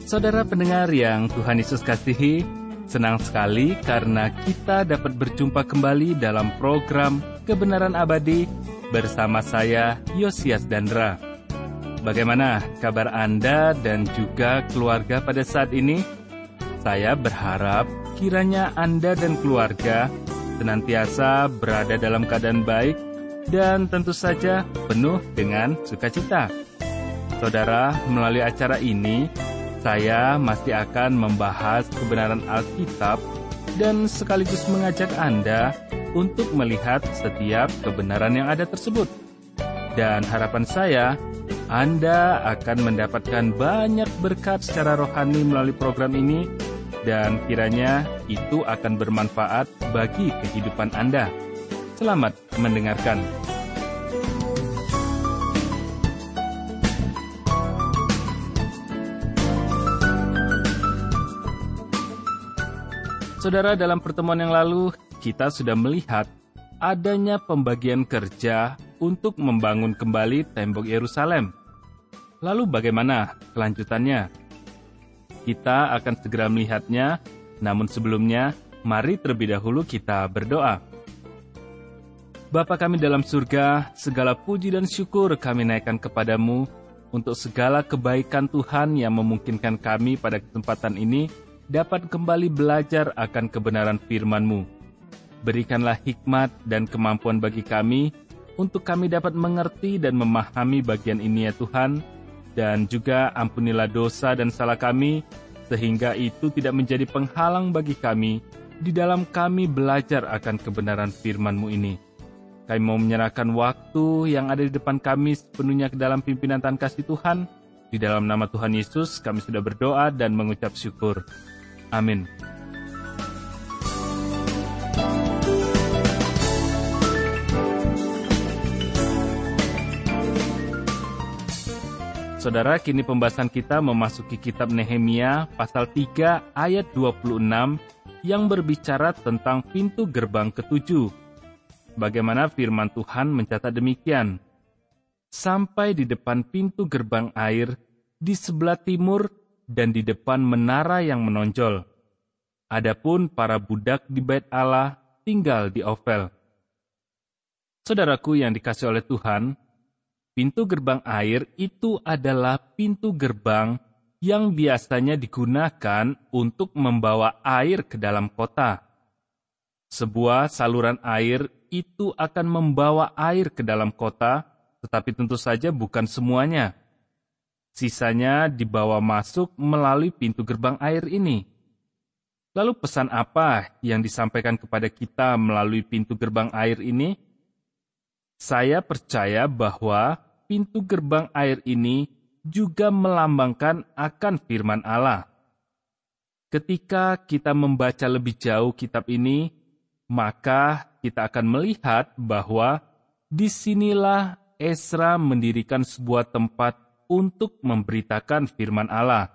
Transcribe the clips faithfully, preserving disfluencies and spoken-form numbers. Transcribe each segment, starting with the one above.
Saudara pendengar yang Tuhan Yesus kasihi, senang sekali karena kita dapat berjumpa kembali dalam program Kebenaran Abadi bersama saya, Yosias Dandra. Bagaimana kabar Anda dan juga keluarga pada saat ini? Saya berharap kiranya Anda dan keluarga senantiasa berada dalam keadaan baik dan tentu saja penuh dengan sukacita. Saudara, melalui acara ini, saya masih akan membahas kebenaran Alkitab dan sekaligus mengajak Anda untuk melihat setiap kebenaran yang ada tersebut. Dan harapan saya, Anda akan mendapatkan banyak berkat secara rohani melalui program ini, dan kiranya itu akan bermanfaat bagi kehidupan Anda. Selamat mendengarkan. Saudara, dalam pertemuan yang lalu, kita sudah melihat adanya pembagian kerja untuk membangun kembali tembok Yerusalem. Lalu bagaimana kelanjutannya? Kita akan segera melihatnya, namun sebelumnya, mari terlebih dahulu kita berdoa. Bapa kami dalam surga, segala puji dan syukur kami naikkan kepadamu untuk segala kebaikan Tuhan yang memungkinkan kami pada kesempatan ini dapat kembali belajar akan kebenaran firman-Mu. Berikanlah hikmat dan kemampuan bagi kami, untuk kami dapat mengerti dan memahami bagian ini ya Tuhan, dan juga ampunilah dosa dan salah kami, sehingga itu tidak menjadi penghalang bagi kami, di dalam kami belajar akan kebenaran firman-Mu ini. Kami mau menyerahkan waktu yang ada di depan kami sepenuhnya ke dalam pimpinan Tuhan kasih Tuhan. Di dalam nama Tuhan Yesus kami sudah berdoa dan mengucap syukur. Amin. Saudara, kini pembahasan kita memasuki kitab Nehemia pasal tiga ayat dua puluh enam yang berbicara tentang pintu gerbang ketujuh. Bagaimana firman Tuhan mencatat demikian. Sampai di depan pintu gerbang air di sebelah timur dan di depan menara yang menonjol. Adapun para budak di Bait Allah tinggal di Ofel. Saudaraku yang dikasihi oleh Tuhan, pintu gerbang air itu adalah pintu gerbang yang biasanya digunakan untuk membawa air ke dalam kota. Sebuah saluran air itu akan membawa air ke dalam kota, tetapi tentu saja bukan semuanya. Sisanya dibawa masuk melalui pintu gerbang air ini. Lalu pesan apa yang disampaikan kepada kita melalui pintu gerbang air ini? Saya percaya bahwa pintu gerbang air ini juga melambangkan akan firman Allah. Ketika kita membaca lebih jauh kitab ini, maka kita akan melihat bahwa disinilah Esra mendirikan sebuah tempat untuk memberitakan firman Allah.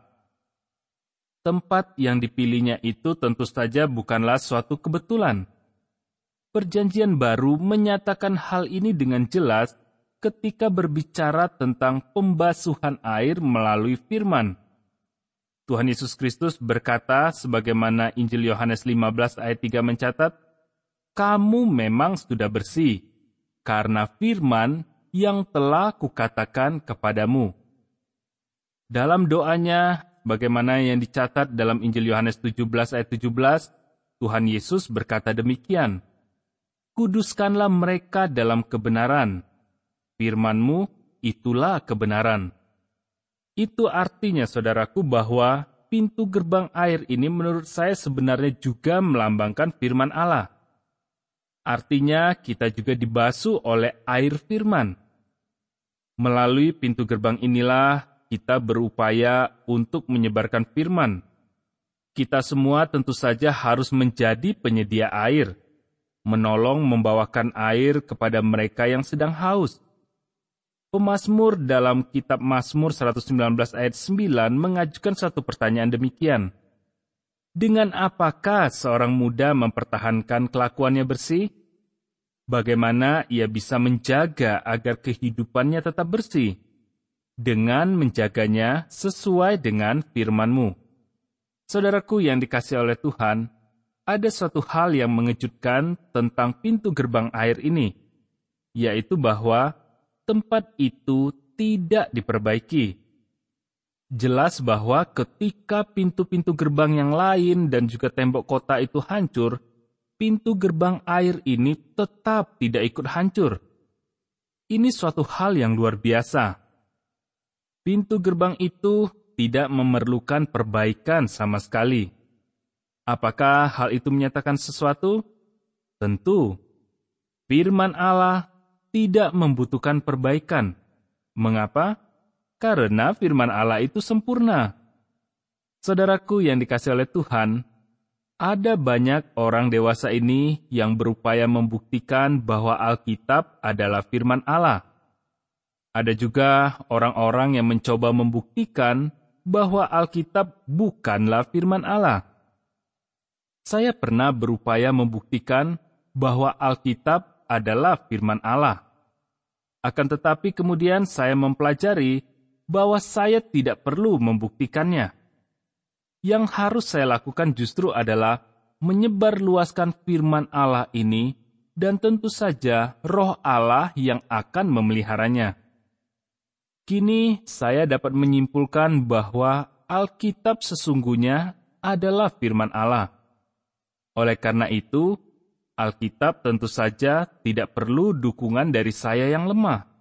Tempat yang dipilihnya itu tentu saja bukanlah suatu kebetulan. Perjanjian Baru menyatakan hal ini dengan jelas ketika berbicara tentang pembasuhan air melalui firman. Tuhan Yesus Kristus berkata sebagaimana Injil Yohanes lima belas ayat tiga mencatat, "Kamu memang sudah bersih, karena firman yang telah kukatakan kepadamu." Dalam doanya, bagaimana yang dicatat dalam Injil Yohanes tujuh belas ayat tujuh belas, Tuhan Yesus berkata demikian, "Kuduskanlah mereka dalam kebenaran. Firman-Mu itulah kebenaran." Itu artinya, saudaraku, bahwa pintu gerbang air ini menurut saya sebenarnya juga melambangkan firman Allah. Artinya kita juga dibasuh oleh air firman. Melalui pintu gerbang inilah kita berupaya untuk menyebarkan firman. Kita semua tentu saja harus menjadi penyedia air, menolong membawakan air kepada mereka yang sedang haus. Pemazmur dalam kitab Mazmur seratus sembilan belas ayat sembilan mengajukan satu pertanyaan demikian. Dengan apakah seorang muda mempertahankan kelakuannya bersih? Bagaimana ia bisa menjaga agar kehidupannya tetap bersih? dengan menjaganya sesuai dengan firman-Mu. Saudaraku yang dikasihi oleh Tuhan, ada suatu hal yang mengejutkan tentang pintu gerbang air ini, yaitu bahwa tempat itu tidak diperbaiki. Jelas bahwa ketika pintu-pintu gerbang yang lain dan juga tembok kota itu hancur, pintu gerbang air ini tetap tidak ikut hancur. Ini suatu hal yang luar biasa. Pintu gerbang itu tidak memerlukan perbaikan sama sekali. Apakah hal itu menyatakan sesuatu? Tentu. Firman Allah tidak membutuhkan perbaikan. Mengapa? Karena firman Allah itu sempurna. Saudaraku yang dikasihi oleh Tuhan, ada banyak orang dewasa ini yang berupaya membuktikan bahwa Alkitab adalah firman Allah. Ada juga orang-orang yang mencoba membuktikan bahwa Alkitab bukanlah firman Allah. Saya pernah berupaya membuktikan bahwa Alkitab adalah firman Allah. Akan tetapi kemudian saya mempelajari bahwa saya tidak perlu membuktikannya. Yang harus saya lakukan justru adalah menyebarluaskan firman Allah ini, dan tentu saja Roh Allah yang akan memeliharanya. Kini saya dapat menyimpulkan bahwa Alkitab sesungguhnya adalah firman Allah. Oleh karena itu, Alkitab tentu saja tidak perlu dukungan dari saya yang lemah.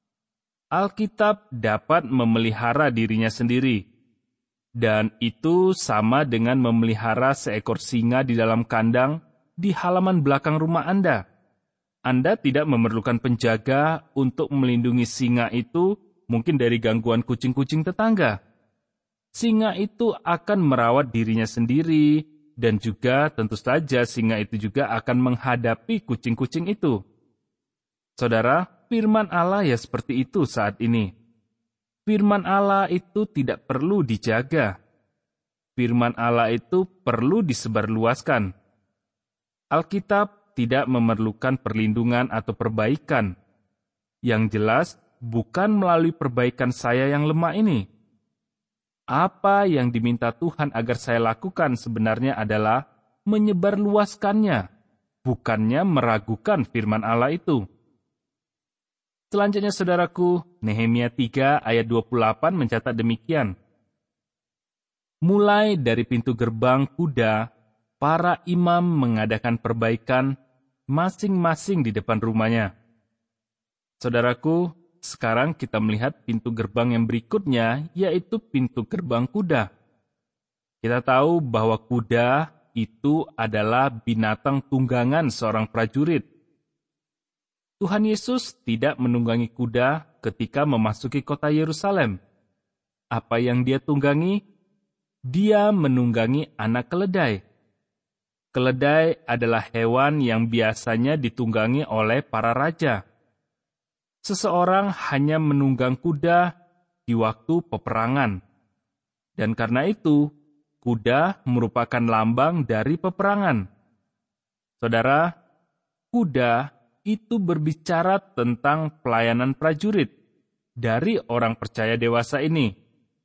Alkitab dapat memelihara dirinya sendiri, dan itu sama dengan memelihara seekor singa di dalam kandang di halaman belakang rumah Anda. Anda tidak memerlukan penjaga untuk melindungi singa itu mungkin dari gangguan kucing-kucing tetangga. Singa itu akan merawat dirinya sendiri, dan juga tentu saja singa itu juga akan menghadapi kucing-kucing itu. Saudara, firman Allah ya seperti itu saat ini. Firman Allah itu tidak perlu dijaga. Firman Allah itu perlu disebarluaskan. Alkitab tidak memerlukan perlindungan atau perbaikan. Yang jelas, bukan melalui perbaikan saya yang lemah ini. Apa yang diminta Tuhan agar saya lakukan sebenarnya adalah menyebarluaskannya, bukannya meragukan firman Allah itu. Selanjutnya saudaraku, Nehemia tiga ayat dua puluh delapan mencatat demikian. Mulai dari pintu gerbang kuda, para imam mengadakan perbaikan masing-masing di depan rumahnya. Saudaraku, sekarang kita melihat pintu gerbang yang berikutnya, yaitu pintu gerbang kuda. Kita tahu bahwa kuda itu adalah binatang tunggangan seorang prajurit. Tuhan Yesus tidak menunggangi kuda ketika memasuki kota Yerusalem. Apa yang dia tunggangi? Dia menunggangi anak keledai. Keledai adalah hewan yang biasanya ditunggangi oleh para raja. Seseorang hanya menunggang kuda di waktu peperangan. Dan karena itu, kuda merupakan lambang dari peperangan. Saudara, kuda itu berbicara tentang pelayanan prajurit dari orang percaya dewasa ini.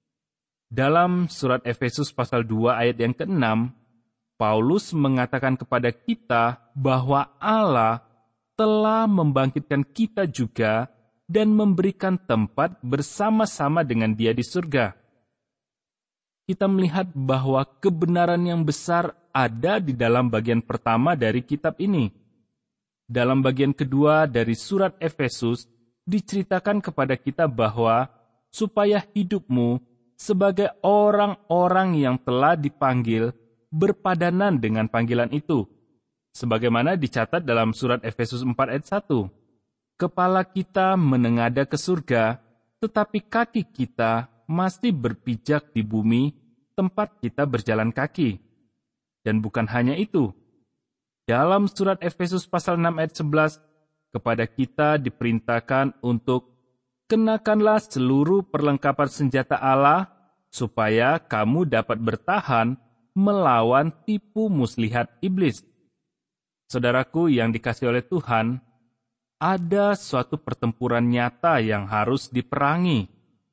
Dalam surat Efesus pasal dua ayat yang keenam, Paulus mengatakan kepada kita bahwa Allah telah membangkitkan kita juga dan memberikan tempat bersama-sama dengan Dia di surga. Kita melihat bahwa kebenaran yang besar ada di dalam bagian pertama dari kitab ini. Dalam bagian kedua dari surat Efesus, diceritakan kepada kita bahwa supaya hidupmu sebagai orang-orang yang telah dipanggil berpadanan dengan panggilan itu. Sebagaimana dicatat dalam surat Efesus empat ayat satu. Kepala kita menengadah ke surga, tetapi kaki kita masih berpijak di bumi tempat kita berjalan kaki. Dan bukan hanya itu. Dalam surat Efesus pasal enam ayat sebelas, kepada kita diperintahkan untuk kenakanlah seluruh perlengkapan senjata Allah, supaya kamu dapat bertahan melawan tipu muslihat iblis. Saudaraku yang dikasihi oleh Tuhan, ada suatu pertempuran nyata yang harus diperangi.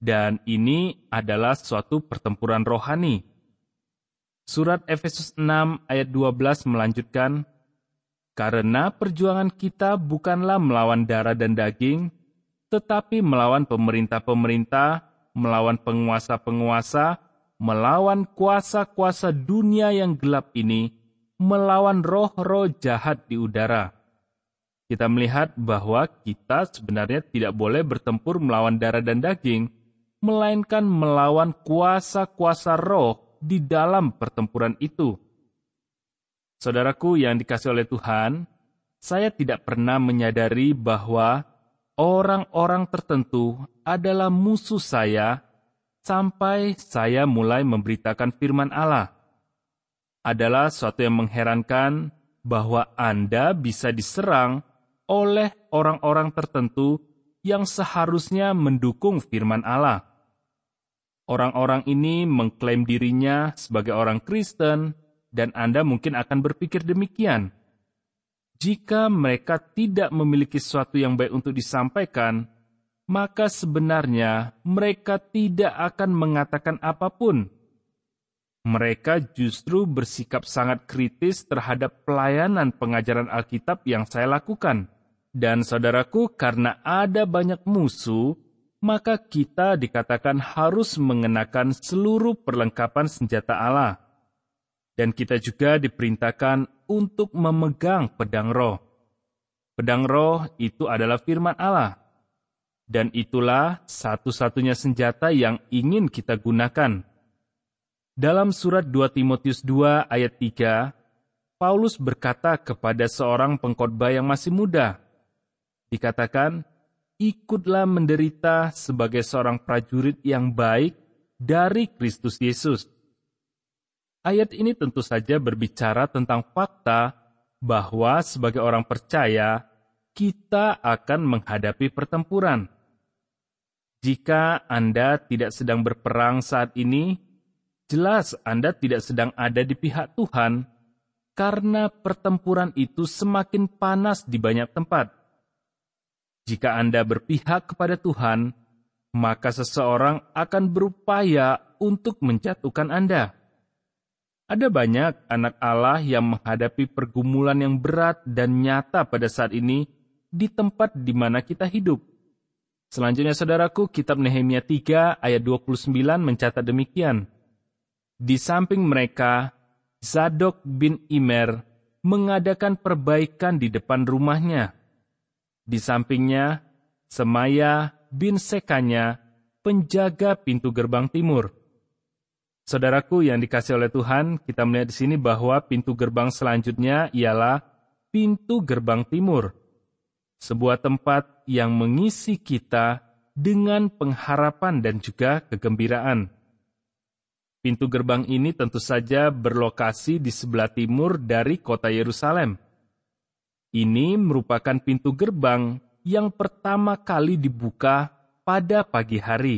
Dan ini adalah suatu pertempuran rohani. Surat Efesus enam ayat dua belas melanjutkan, "Karena perjuangan kita bukanlah melawan darah dan daging, tetapi melawan pemerintah-pemerintah, melawan penguasa-penguasa, melawan kuasa-kuasa dunia yang gelap ini, melawan roh-roh jahat di udara." Kita melihat bahwa kita sebenarnya tidak boleh bertempur melawan darah dan daging, melainkan melawan kuasa-kuasa roh di dalam pertempuran itu. Saudaraku yang dikasihi oleh Tuhan, saya tidak pernah menyadari bahwa orang-orang tertentu adalah musuh saya sampai saya mulai memberitakan firman Allah. Adalah suatu yang mengherankan bahwa Anda bisa diserang oleh orang-orang tertentu yang seharusnya mendukung firman Allah. Orang-orang ini mengklaim dirinya sebagai orang Kristen, dan Anda mungkin akan berpikir demikian. Jika mereka tidak memiliki sesuatu yang baik untuk disampaikan, maka sebenarnya mereka tidak akan mengatakan apapun. Mereka justru bersikap sangat kritis terhadap pelayanan pengajaran Alkitab yang saya lakukan. Dan saudaraku, karena ada banyak musuh, maka kita dikatakan harus mengenakan seluruh perlengkapan senjata Allah. Dan kita juga diperintahkan untuk memegang pedang roh. Pedang roh itu adalah firman Allah. Dan itulah satu-satunya senjata yang ingin kita gunakan. Dalam surat dua Timotius dua ayat tiga, Paulus berkata kepada seorang pengkhotbah yang masih muda, dikatakan, "Ikutlah menderita sebagai seorang prajurit yang baik dari Kristus Yesus." Ayat ini tentu saja berbicara tentang fakta bahwa sebagai orang percaya, kita akan menghadapi pertempuran. Jika Anda tidak sedang berperang saat ini, jelas Anda tidak sedang ada di pihak Tuhan, karena pertempuran itu semakin panas di banyak tempat. Jika Anda berpihak kepada Tuhan, maka seseorang akan berupaya untuk menjatuhkan Anda. Ada banyak anak Allah yang menghadapi pergumulan yang berat dan nyata pada saat ini di tempat di mana kita hidup. Selanjutnya, saudaraku, kitab Nehemia tiga ayat dua puluh sembilan mencatat demikian. Di samping mereka, Zadok bin Imer mengadakan perbaikan di depan rumahnya. Di sampingnya, Semaya bin Sekanya, penjaga pintu gerbang timur. Saudaraku yang dikasihi oleh Tuhan, kita melihat di sini bahwa pintu gerbang selanjutnya ialah pintu gerbang timur. Sebuah tempat yang mengisi kita dengan pengharapan dan juga kegembiraan. Pintu gerbang ini tentu saja berlokasi di sebelah timur dari kota Yerusalem. Ini merupakan pintu gerbang yang pertama kali dibuka pada pagi hari.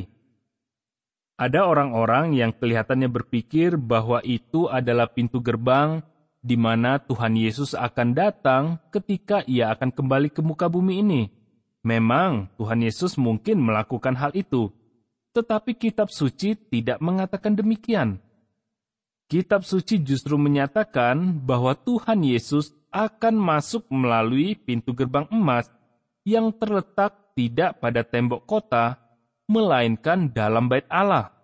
Ada orang-orang yang kelihatannya berpikir bahwa itu adalah pintu gerbang di mana Tuhan Yesus akan datang ketika Ia akan kembali ke muka bumi ini. Memang Tuhan Yesus mungkin melakukan hal itu, tetapi kitab suci tidak mengatakan demikian. Kitab suci justru menyatakan bahwa Tuhan Yesus akan masuk melalui pintu gerbang emas yang terletak tidak pada tembok kota, melainkan dalam bait Allah.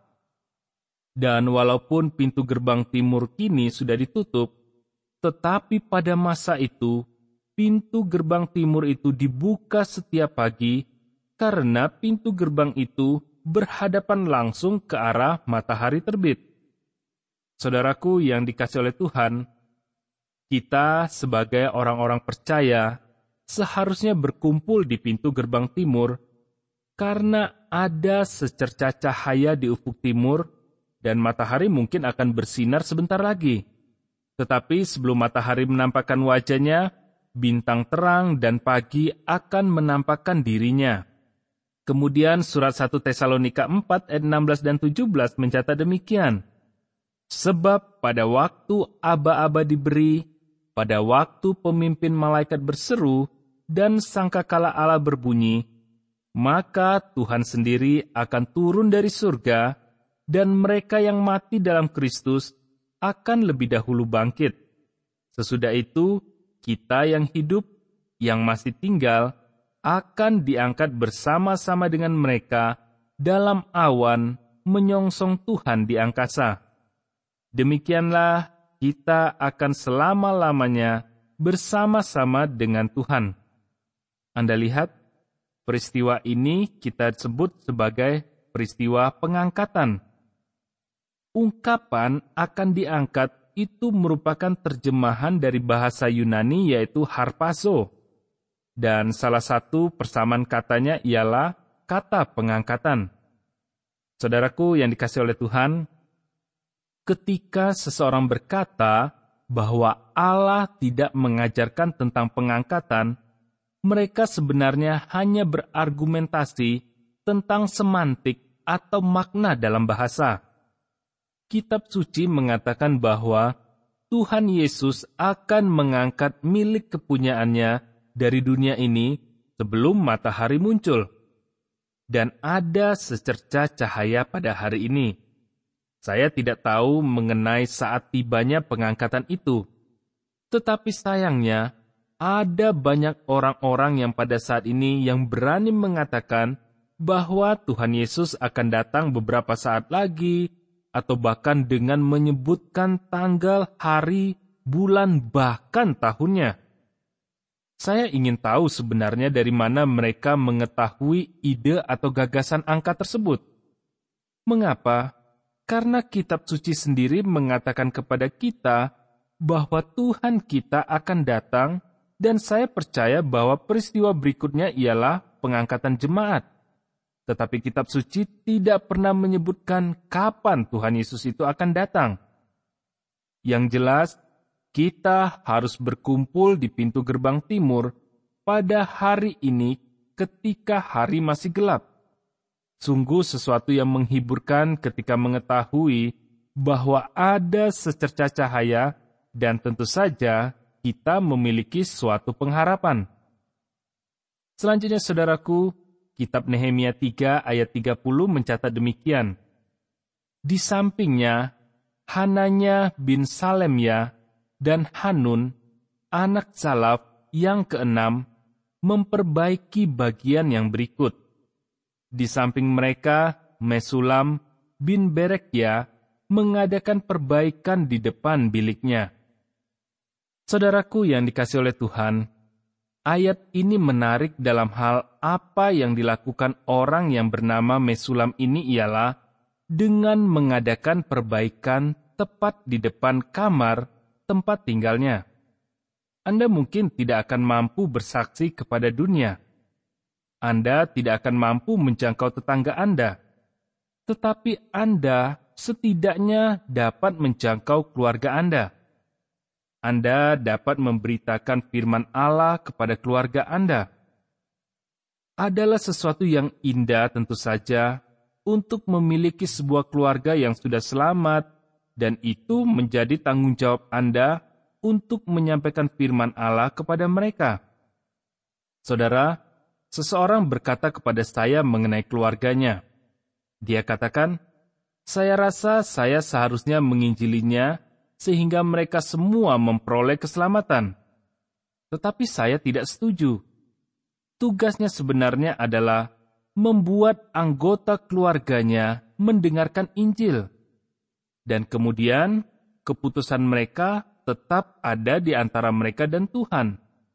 Dan walaupun pintu gerbang timur kini sudah ditutup, tetapi pada masa itu, pintu gerbang timur itu dibuka setiap pagi karena pintu gerbang itu berhadapan langsung ke arah matahari terbit. Saudaraku yang dikasihi oleh Tuhan, kita sebagai orang-orang percaya seharusnya berkumpul di pintu gerbang timur karena ada secercah cahaya di ufuk timur dan matahari mungkin akan bersinar sebentar lagi. Tetapi sebelum matahari menampakkan wajahnya, bintang terang dan pagi akan menampakkan dirinya. Kemudian surat satu Tesalonika empat ayat enam belas dan tujuh belas mencatat demikian. Sebab pada waktu aba-aba diberi, pada waktu pemimpin malaikat berseru, dan sangkakala Allah berbunyi, maka Tuhan sendiri akan turun dari surga, dan mereka yang mati dalam Kristus akan lebih dahulu bangkit. Sesudah itu, kita yang hidup, yang masih tinggal, akan diangkat bersama-sama dengan mereka dalam awan menyongsong Tuhan di angkasa. Demikianlah kita akan selama-lamanya bersama-sama dengan Tuhan. Anda lihat, peristiwa ini kita sebut sebagai peristiwa pengangkatan. Ungkapan akan diangkat itu merupakan terjemahan dari bahasa Yunani yaitu harpazo. Dan salah satu persamaan katanya ialah kata pengangkatan. Saudaraku yang dikasihi oleh Tuhan, ketika seseorang berkata bahwa Allah tidak mengajarkan tentang pengangkatan, mereka sebenarnya hanya berargumentasi tentang semantik atau makna dalam bahasa. Kitab suci mengatakan bahwa Tuhan Yesus akan mengangkat milik kepunyaannya dari dunia ini sebelum matahari muncul. Dan ada secerca cahaya pada hari ini. Saya tidak tahu mengenai saat tibanya pengangkatan itu. Tetapi sayangnya, ada banyak orang-orang yang pada saat ini yang berani mengatakan bahwa Tuhan Yesus akan datang beberapa saat lagi, atau bahkan dengan menyebutkan tanggal, hari, bulan, bahkan tahunnya. Saya ingin tahu sebenarnya dari mana mereka mengetahui ide atau gagasan angka tersebut. Mengapa? Karena kitab suci sendiri mengatakan kepada kita bahwa Tuhan kita akan datang, dan saya percaya bahwa peristiwa berikutnya ialah pengangkatan jemaat. Tetapi kitab suci tidak pernah menyebutkan kapan Tuhan Yesus itu akan datang. Yang jelas, kita harus berkumpul di pintu gerbang timur pada hari ini ketika hari masih gelap. Sungguh sesuatu yang menghiburkan ketika mengetahui bahwa ada secerca cahaya dan tentu saja kita memiliki suatu pengharapan. Selanjutnya saudaraku, kitab Nehemia tiga ayat tiga puluh mencatat demikian. Di sampingnya, Hananya bin Salemya dan Hanun, anak Salaf yang keenam, memperbaiki bagian yang berikut. Di samping mereka, Mesulam bin Berekya mengadakan perbaikan di depan biliknya. Saudaraku yang dikasihi oleh Tuhan, ayat ini menarik dalam hal apa yang dilakukan orang yang bernama Mesulam ini ialah dengan mengadakan perbaikan tepat di depan kamar tempat tinggalnya. Anda mungkin tidak akan mampu bersaksi kepada dunia. Anda tidak akan mampu menjangkau tetangga Anda. Tetapi Anda setidaknya dapat menjangkau keluarga Anda. Anda dapat memberitakan firman Allah kepada keluarga Anda. Adalah sesuatu yang indah tentu saja untuk memiliki sebuah keluarga yang sudah selamat, dan itu menjadi tanggung jawab Anda untuk menyampaikan firman Allah kepada mereka. Saudara, seseorang berkata kepada saya mengenai keluarganya. Dia katakan, saya rasa saya seharusnya menginjilinya sehingga mereka semua memperoleh keselamatan. Tetapi saya tidak setuju. Tugasnya sebenarnya adalah membuat anggota keluarganya mendengarkan Injil. Dan kemudian, keputusan mereka tetap ada di antara mereka dan Tuhan.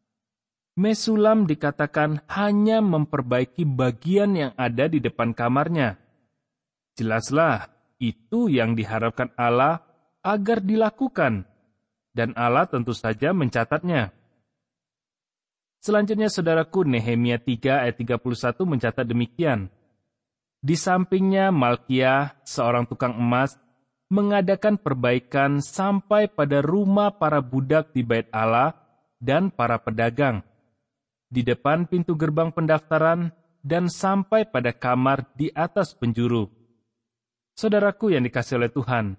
Mesulam dikatakan hanya memperbaiki bagian yang ada di depan kamarnya. Jelaslah, itu yang diharapkan Allah agar dilakukan, dan Allah tentu saja mencatatnya. Selanjutnya, saudaraku, Nehemia tiga ayat tiga puluh satu mencatat demikian. Di sampingnya Malkiah, seorang tukang emas, mengadakan perbaikan sampai pada rumah para budak di Bait Allah dan para pedagang, di depan pintu gerbang pendaftaran, dan sampai pada kamar di atas penjuru. Saudaraku yang dikasihi oleh Tuhan,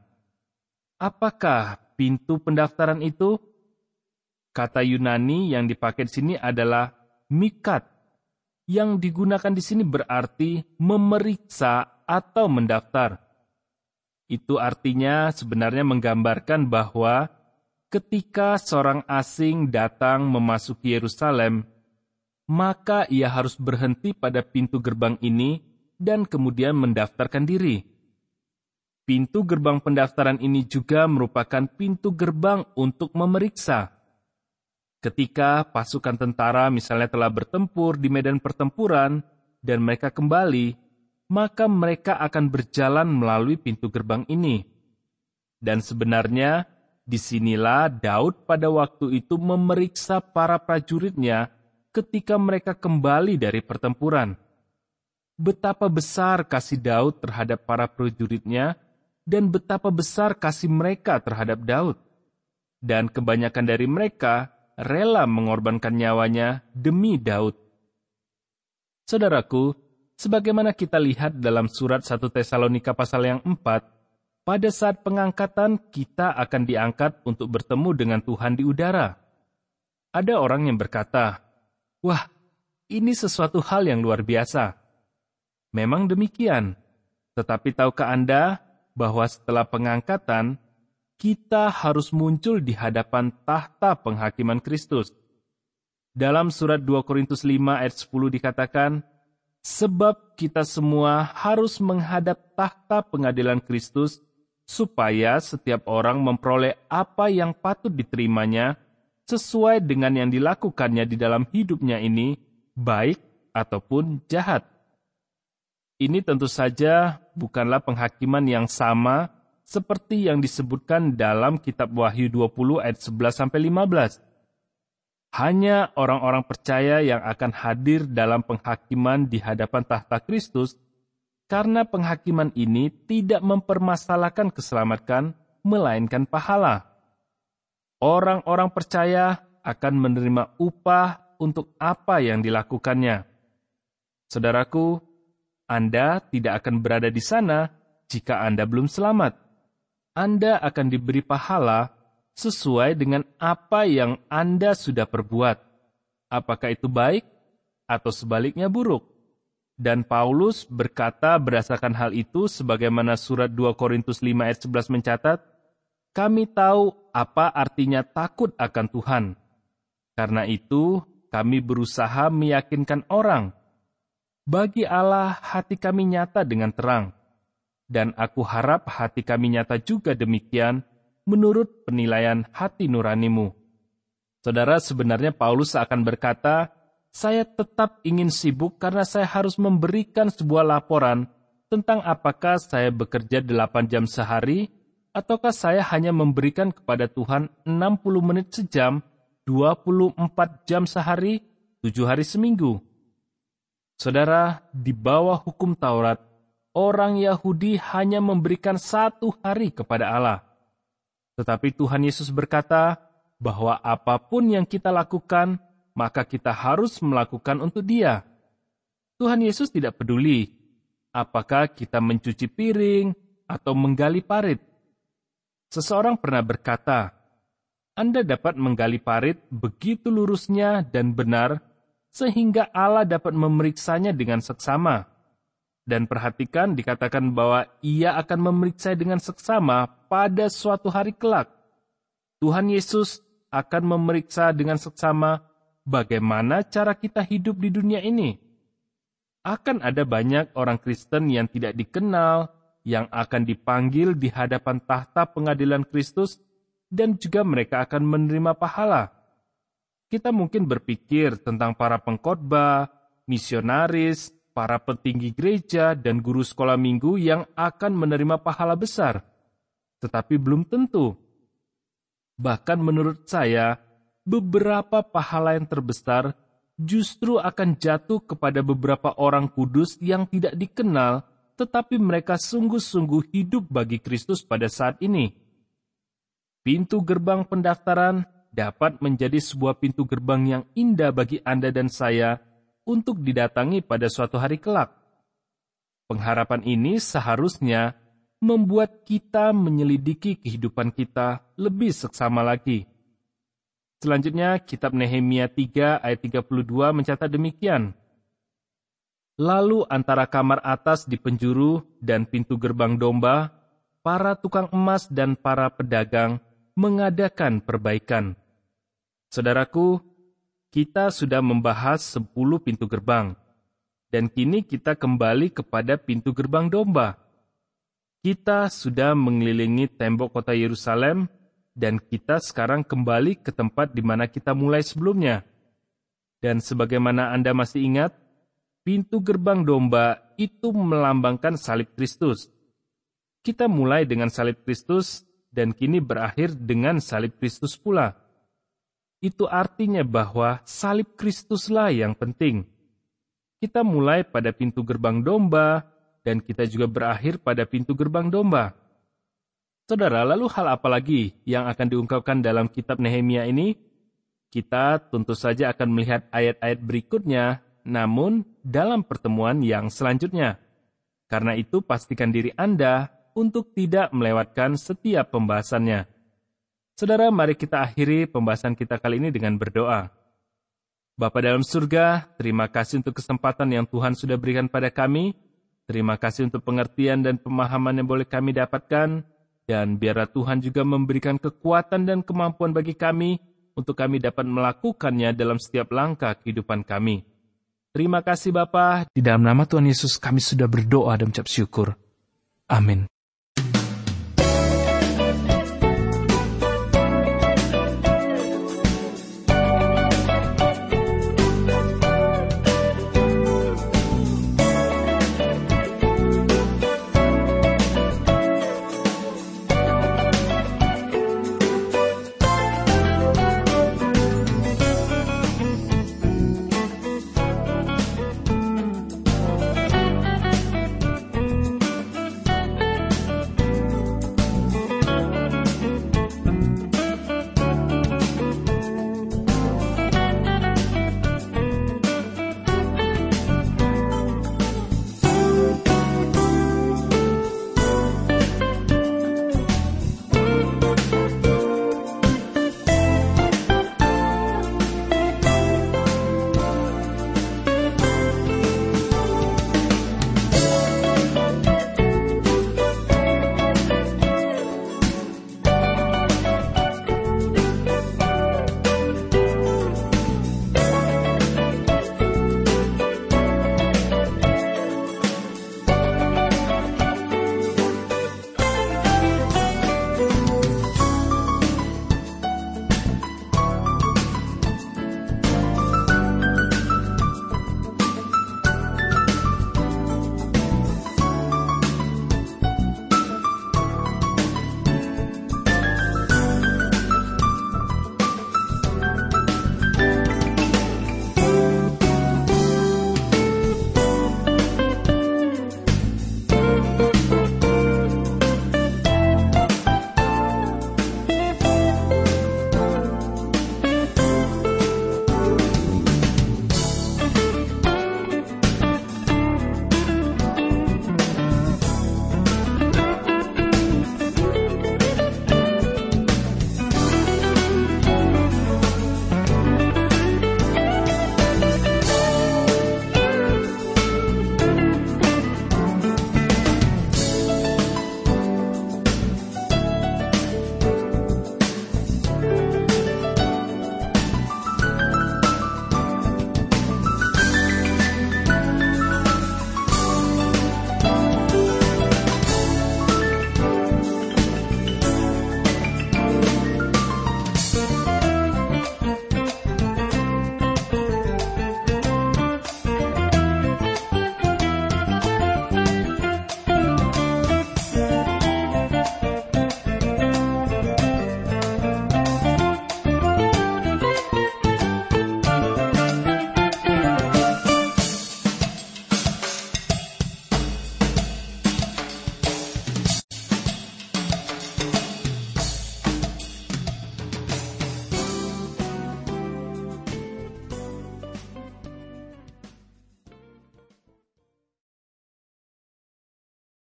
apakah pintu pendaftaran itu? Kata Yunani yang dipakai di sini adalah mikat. Yang digunakan di sini berarti memeriksa atau mendaftar. Itu artinya sebenarnya menggambarkan bahwa ketika seorang asing datang memasuki Yerusalem, maka ia harus berhenti pada pintu gerbang ini dan kemudian mendaftarkan diri. Pintu gerbang pendaftaran ini juga merupakan pintu gerbang untuk memeriksa. Ketika pasukan tentara misalnya telah bertempur di medan pertempuran dan mereka kembali, maka mereka akan berjalan melalui pintu gerbang ini. Dan sebenarnya, disinilah Daud pada waktu itu memeriksa para prajuritnya ketika mereka kembali dari pertempuran. Betapa besar kasih Daud terhadap para prajuritnya, dan betapa besar kasih mereka terhadap Daud. Dan kebanyakan dari mereka rela mengorbankan nyawanya demi Daud. Saudaraku, sebagaimana kita lihat dalam surat satu Tesalonika pasal yang empat, pada saat pengangkatan kita akan diangkat untuk bertemu dengan Tuhan di udara. Ada orang yang berkata, "Wah, ini sesuatu hal yang luar biasa." Memang demikian, tetapi tahukah Anda bahwa setelah pengangkatan, kita harus muncul di hadapan tahta penghakiman Kristus. Dalam surat dua Korintus lima ayat sepuluh dikatakan, "Sebab kita semua harus menghadap tahta pengadilan Kristus, supaya setiap orang memperoleh apa yang patut diterimanya, sesuai dengan yang dilakukannya di dalam hidupnya ini, baik ataupun jahat." Ini tentu saja bukanlah penghakiman yang sama seperti yang disebutkan dalam kitab Wahyu dua puluh ayat sebelas sampai lima belas. Hanya orang-orang percaya yang akan hadir dalam penghakiman di hadapan tahta Kristus, karena penghakiman ini tidak mempermasalahkan keselamatan, melainkan pahala. Orang-orang percaya akan menerima upah untuk apa yang dilakukannya. Saudaraku, Anda tidak akan berada di sana jika Anda belum selamat. Anda akan diberi pahala sesuai dengan apa yang Anda sudah perbuat. Apakah itu baik atau sebaliknya buruk? Dan Paulus berkata berdasarkan hal itu sebagaimana surat dua Korintus lima ayat sebelas mencatat, "Kami tahu apa artinya takut akan Tuhan. Karena itu kami berusaha meyakinkan orang. Bagi Allah hati kami nyata dengan terang. Dan aku harap hati kami nyata juga demikian menurut penilaian hati nuranimu." Saudara, sebenarnya Paulus akan berkata, "Saya tetap ingin sibuk karena saya harus memberikan sebuah laporan tentang apakah saya bekerja delapan jam sehari, ataukah saya hanya memberikan kepada Tuhan enam puluh menit sejam, dua puluh empat jam sehari, tujuh hari seminggu." Saudara, di bawah hukum Taurat, orang Yahudi hanya memberikan satu hari kepada Allah. Tetapi Tuhan Yesus berkata bahwa apapun yang kita lakukan, maka kita harus melakukan untuk Dia. Tuhan Yesus tidak peduli apakah kita mencuci piring atau menggali parit. Seseorang pernah berkata, Anda dapat menggali parit begitu lurusnya dan benar, sehingga Allah dapat memeriksanya dengan seksama. Dan perhatikan dikatakan bahwa Ia akan memeriksa dengan seksama pada suatu hari kelak. Tuhan Yesus akan memeriksa dengan seksama bagaimana cara kita hidup di dunia ini. Akan ada banyak orang Kristen yang tidak dikenal, yang akan dipanggil di hadapan tahta pengadilan Kristus, dan juga mereka akan menerima pahala. Kita mungkin berpikir tentang para pengkhotbah, misionaris, para petinggi gereja, dan guru sekolah minggu yang akan menerima pahala besar. Tetapi belum tentu. Bahkan menurut saya, beberapa pahala yang terbesar justru akan jatuh kepada beberapa orang kudus yang tidak dikenal, tetapi mereka sungguh-sungguh hidup bagi Kristus pada saat ini. Pintu gerbang pendaftaran dapat menjadi sebuah pintu gerbang yang indah bagi Anda dan saya untuk didatangi pada suatu hari kelak. Pengharapan ini seharusnya membuat kita menyelidiki kehidupan kita lebih seksama lagi. Selanjutnya, kitab Nehemia tiga ayat tiga puluh dua mencatat demikian. Lalu antara kamar atas di penjuru dan pintu gerbang domba, para tukang emas dan para pedagang mengadakan perbaikan. Saudaraku, kita sudah membahas sepuluh pintu gerbang, dan kini kita kembali kepada pintu gerbang domba. Kita sudah mengelilingi tembok kota Yerusalem, dan kita sekarang kembali ke tempat di mana kita mulai sebelumnya. Dan sebagaimana Anda masih ingat, pintu gerbang domba itu melambangkan salib Kristus. Kita mulai dengan salib Kristus, dan kini berakhir dengan salib Kristus pula. Itu artinya bahwa salib Kristuslah yang penting. Kita mulai pada pintu gerbang domba, dan kita juga berakhir pada pintu gerbang domba. Saudara, lalu hal apa lagi yang akan diungkapkan dalam kitab Nehemia ini? Kita tentu saja akan melihat ayat-ayat berikutnya, namun dalam pertemuan yang selanjutnya. Karena itu, pastikan diri Anda untuk tidak melewatkan setiap pembahasannya. Saudara, mari kita akhiri pembahasan kita kali ini dengan berdoa. Bapa dalam surga, terima kasih untuk kesempatan yang Tuhan sudah berikan pada kami. Terima kasih untuk pengertian dan pemahaman yang boleh kami dapatkan. Dan biarlah Tuhan juga memberikan kekuatan dan kemampuan bagi kami untuk kami dapat melakukannya dalam setiap langkah kehidupan kami. Terima kasih Bapa. Di dalam nama Tuhan Yesus kami sudah berdoa dan mengucap syukur. Amin.